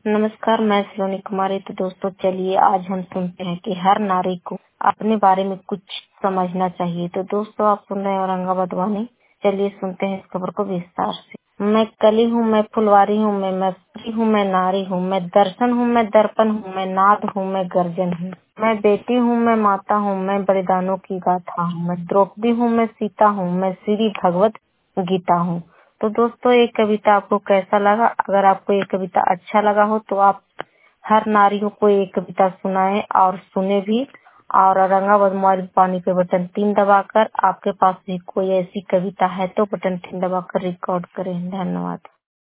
नमस्कार, मैं सलोनी कुमारी। तो दोस्तों चलिए आज हम सुनते हैं कि हर नारी को अपने बारे में कुछ समझना चाहिए। तो दोस्तों आप सुन रहे हैं औरंगाबाद वाणी। चलिए सुनते हैं इस खबर को विस्तार से। मैं कली हूँ, मैं फुलवारी हूँ, मैं स्त्री हूँ, मैं नारी हूँ, मैं दर्शन हूँ, मैं दर्पण हूँ, मैं नाद हूँ, मैं गर्जन हूँ, मैं बेटी हूँ, मैं माता हूँ, मैं बलिदानों की गाथा हूँ, मैं द्रौपदी हूँ, मैं सीता हूँ, मैं श्री भगवत गीता हूँ। तो दोस्तों ये कविता आपको कैसा लगा? अगर आपको ये कविता अच्छा लगा हो तो आप हर नारियों को ये कविता सुनाएं और सुने भी। और औरंगाबाद मोबाइल पानी पे बटन 3 दबाकर आपके पास भी कोई ऐसी कविता है तो बटन 3 दबाकर रिकॉर्ड करें। धन्यवाद।